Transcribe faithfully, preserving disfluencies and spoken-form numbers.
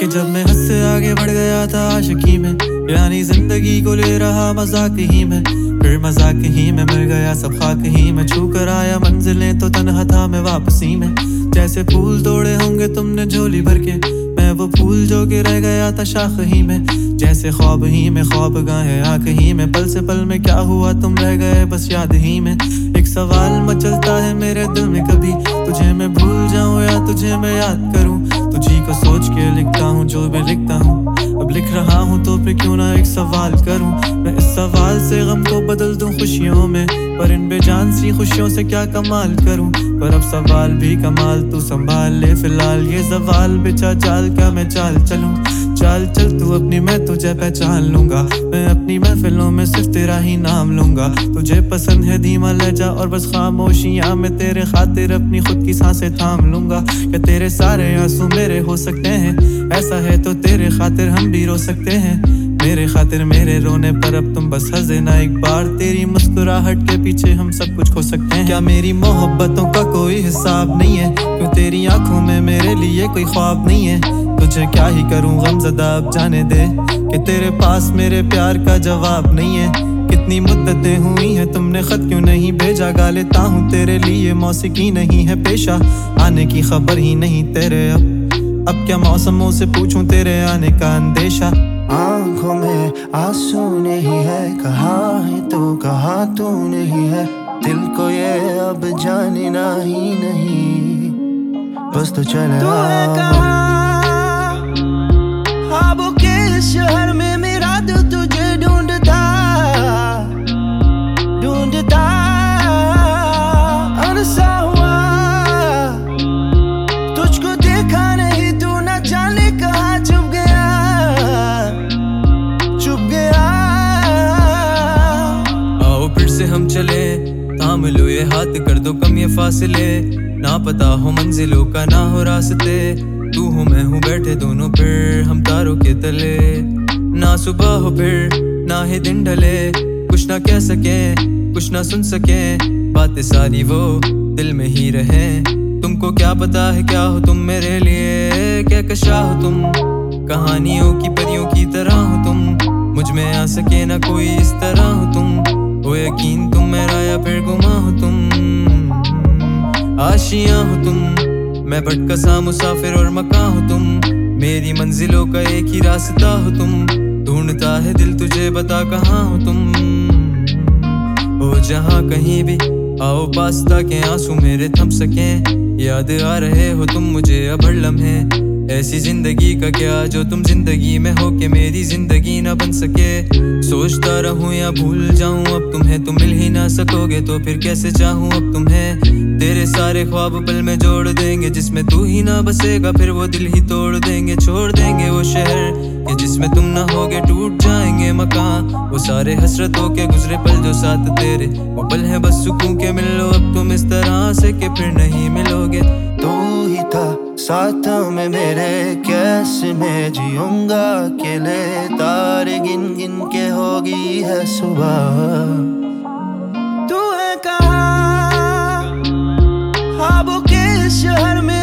कि जब मैं हद से आगे बढ़ गया था आशिकी में, यानी जिंदगी को ले रहा मजाक ही में, फिर मजाक ही में मिल गया सब खाक ही में। छू कर आया मंजिलें तो तन्हा था मैं वापसी में। जैसे फूल तोड़े होंगे तुमने झोली भर के, मैं वो फूल जो कि रह गया था शाख ही में। जैसे ख्वाब ही में ख्वाब गाहे आँख ही में, पल से पल में क्या हुआ तुम रह गए बस याद ही में। एक सवाल मचलता है मेरे दिल में, कभी तुझे मैं भूल जाऊं या तुझे मैं याद करूं। तुझी को सोच के लिखता हूँ जो भी लिखता हूँ, अब लिख रहा हूँ तो फिर क्यों ना एक सवाल करूं। मैं इस सवाल से गम को बदल दूं खुशियों में, पर इन बेजान सी खुशियों से क्या कमाल करूं। पर अब सवाल भी कमाल तू संभाल ले फिलहाल, ये सवाल बेचा चाल क्या मैं चाल चलूं। चाल चल तू अपनी मैं तुझे पहचान लूंगा, मैं अपनी महफिलों में सिर्फ तेरा ही नाम लूंगा। तुझे पसंद है धीमा लहजा और बस खामोशियां, मैं तेरे खातिर अपनी खुद की सांसें थाम लूंगा। क्या तेरे सारे आंसू मेरे हो सकते हैं, ऐसा है तो तेरे खातिर हम भी रो सकते हैं। मेरे खातिर मेरे रोने पर अब तुम बस हंस देना एक बार, तेरी मुस्कुराहट के पीछे हम सब कुछ खो सकते हैं। क्या मेरी मोहब्बतों का कोई हिसाब नहीं है, क्यों तेरी आंखों में मेरे लिए कोई ख्वाब नहीं है। तुझे क्या ही करूं गमज़दा अब जाने दे, कि तेरे पास मेरे प्यार का जवाब नहीं है। कितनी मुद्दतें हुई हैं तुमने खत क्यों नहीं भेजा, गा लेता हूँ तेरे लिए मौसीकी नहीं है पेशा। आने की खबर ही नहीं तेरे अब अब क्या मौसमों से पूछूं तेरे आने का अंदेशा। आँखों में आंसू नहीं है, कहाँ है तू कहाँ तू नहीं है। दिल को ये अब जानना ही नहीं, बस तो चले तू है कहाँ, ख्वाबों के शहर में मेरा दिल तुझे ढूंढता ढूंढता अनसा हुआ। तुझको देखा नहीं तू न जाने कहाँ छुप गया छुप गया। आओ फिर से हम चले, थाम लो ये हाथ कर दो कम ये फासले। ना पता हो मंजिलों का ना हो रास्ते, तू हो मैं हूँ बैठे दोनों फिर हम तारों के तले। ना सुबह हो फिर ना ही दिन ढले, कुछ ना कह सके कुछ ना सुन सके, बातें सारी वो दिल में ही रहे। तुमको क्या पता है क्या हो तुम मेरे लिए, क्या कशा हो तुम कहानियों की परियों की तरह हो तुम। मुझ में आ सके ना कोई इस तरह हो तुम, वो यकीन तुम मेरा या फिर गुमा हो तुम। आशियां हो तुम, मैं भटका सा मुसाफिर और मकां हो तुम, मेरी मंजिलों का एक ही रास्ता हो तुम। ढूंढता है दिल तुझे बता कहाँ हो तुम, हो जहाँ कहीं भी आओ पास ताकि आंसू मेरे थम सकें। याद आ रहे हो तुम मुझे अब हर लम्हे, ऐसी जिंदगी का क्या जो तुम जिंदगी में हो के मेरी जिंदगी ना बन सके। सोचता रहूं या भूल जाऊं अब तुम्हें, तुम मिल ही ना सकोगे तो फिर कैसे चाहूं अब तुम्हें। तेरे सारे ख्वाब पल में जोड़ देंगे, जिसमें तू ही ना बसेगा फिर वो दिल ही तोड़ देंगे। छोड़ देंगे वो शहर कि जिसमें तुम ना होगे, टूट जाएंगे मकान वो सारे हसरतों के गुजरे पल जो साथ तेरे। वो पल है बस सुकून के मिल लो अब तुम इस तरह से कि फिर नहीं मिलोगे। तू ही था साथ में मेरे, कैसे मैं जीऊंगा अकेले। तारे गिन गिन के होगी है सुबह, तू है कहाँ, ख्वाबों के शहर में